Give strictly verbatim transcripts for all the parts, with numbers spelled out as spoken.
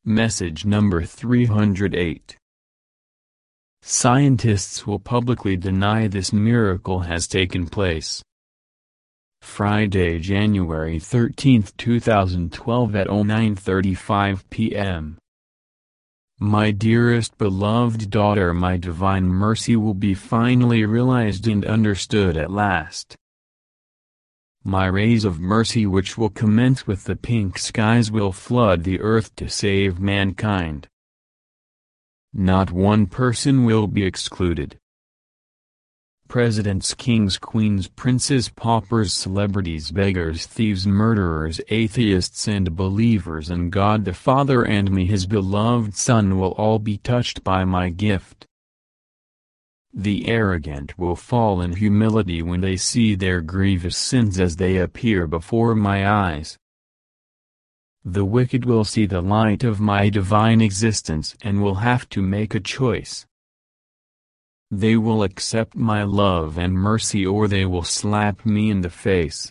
Message number three hundred eight. Scientists will publicly deny this miracle has taken place. Friday, January thirteenth two thousand twelve at oh nine thirty-five p m My dearest beloved daughter, my divine mercy will be finally realized and understood at last. My rays of mercy, which will commence with the pink skies, will flood the earth to save mankind. Not one person will be excluded. Presidents, kings, queens, princes, paupers, celebrities, beggars, thieves, murderers, atheists and believers in God the Father and me, His beloved Son, will all be touched by my gift. The arrogant will fall in humility when they see their grievous sins as they appear before my eyes. The wicked will see the light of my divine existence and will have to make a choice. They will accept my love and mercy, or they will slap me in the face.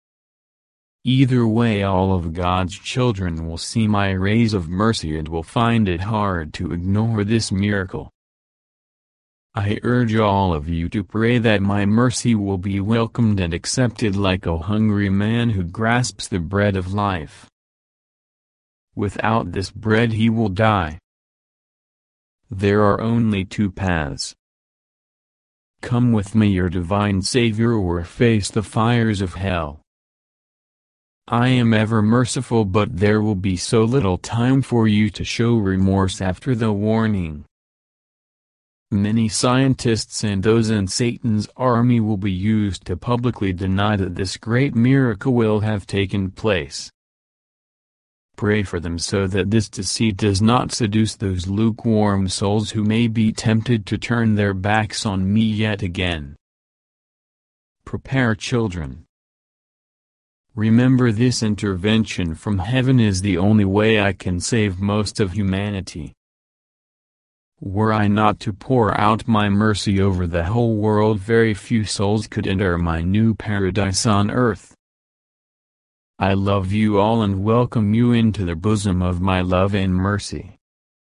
Either way, all of God's children will see my rays of mercy and will find it hard to ignore this miracle. I urge all of you to pray that my mercy will be welcomed and accepted like a hungry man who grasps the bread of life. Without this bread he will die. There are only two paths. Come with me, your divine Savior, or face the fires of hell. I am ever merciful, but there will be so little time for you to show remorse after the warning. Many scientists and those in Satan's army will be used to publicly deny that this great miracle will have taken place. Pray for them so that this deceit does not seduce those lukewarm souls who may be tempted to turn their backs on me yet again. Prepare, children. Remember, this intervention from heaven is the only way I can save most of humanity. Were I not to pour out my mercy over the whole world, very few souls could enter my new paradise on earth. I love you all and welcome you into the bosom of my love and mercy.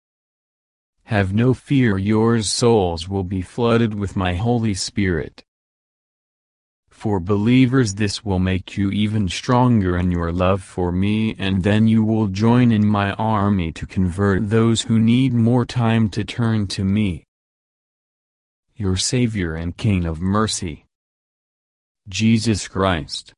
Have no fear, your souls will be flooded with my Holy Spirit. For believers, this will make you even stronger in your love for me, and then you will join in my army to convert those who need more time to turn to me. Your Savior and King of mercy, Jesus Christ.